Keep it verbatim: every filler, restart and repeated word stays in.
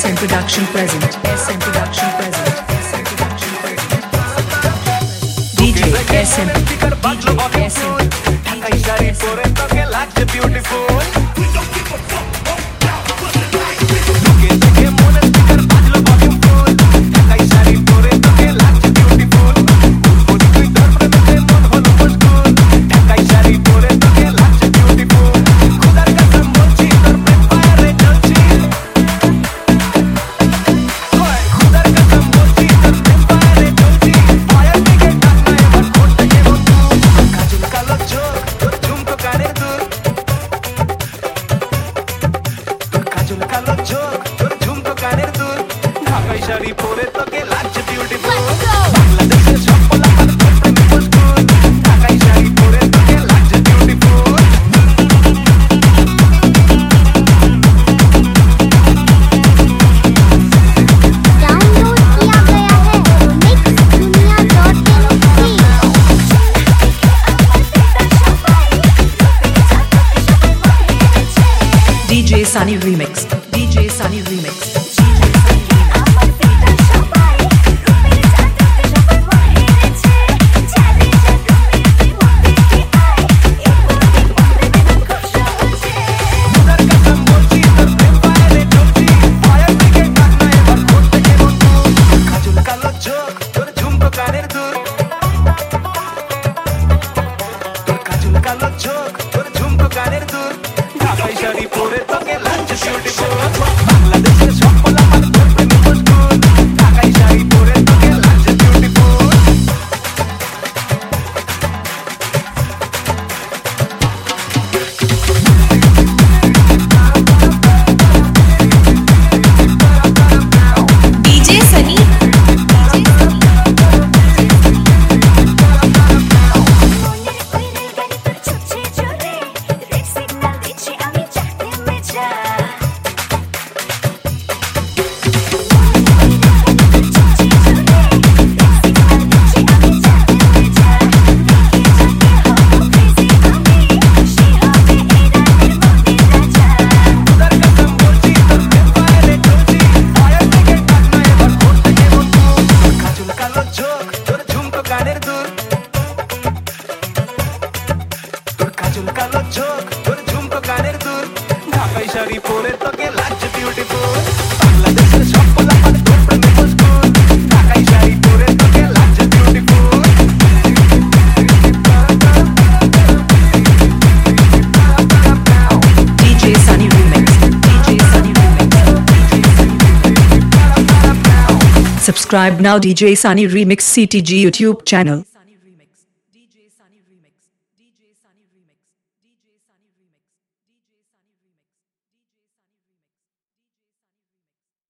S M Production present. S M Production present. S M Production present. D J S M. D J S M. ঢাকাই শাড়ি পরে তোকে লাগছে beautiful তোকে দেখে মনে স্পিকার বাজলো ভলিউম ফুল ঢাকাই শাড়ি পরে তোকে লাগছে বিউটিফুল বলি তুই তোর প্রেমেতে মন হলো মশগুল ঢাকাই শাড়ি পরে তোকে লাগছে বিউটিফুল খোদার কসম বলছি তোর প্রেম ফায়ারে জ্বলছি হয় খোদার কসম বলছি তোর প্রেম ফায়ারে জ্বলছি ফায়ার থেকে ডাকনা এবার করতে গেব কাজল কালো চোখ তোর ঝুমকো কানের দুল তোর কাজল কালো চোখ তোর ঝুমকো কানের দুল ঢাকাই শাড়ি পরে তোকে লাগছে বিউটিফুল বাংলাদেশের সব পোলাপান তোর প্রেমে মশগুল ঢাকাই শাড়ি পরে তোকে লাগছে বিউটিফুল डाउनलोड किया गया है mix Duniya dot in D J Sunny Remix. D J Sunny Remix. খোদার কসম বলছি তোর প্রেম ফায়ারে জ্বলছি ফায়ার থেকে ডাকনা এবার করতে গেব কাজল কালো চোখ তোর ঝুমকো কানের দুল তোর কাজল কালো চোখ তোর ঝুমকো কানের দুল ঢাকাই শাড়ি পরে তোকে লাগছে বিউটিফুল বাংলাদেশের সব পোলাপান তোর প্রেমে মশগুল ঢাকাই শাড়ি পরে তোকে লাগছে বিউটিফুল D J Sunny. খোদার কসম বলছি তোর প্রেম ফায়ারে জ্বলছি ফায়ার থেকে ডাকনা এবার করতে গেব তোর কাজল কালো চোখ তোর ঝুমকো কানের দুল তোর কাজল কালো চোখ তোর ঝুমকো কানের দুল ঢাকাই শাড়ি পরে তোকে লাগছে বিউটিফুল বাংলাদেশের সব পোলাপান তোর প্রেমে মশগুল ঢাকাই শাড়ি পরে তোকে লাগছে beautiful D J Sunny Remix. D J Sunny Remix. Subscribe now D J Sunny Remix C T G YouTube channel.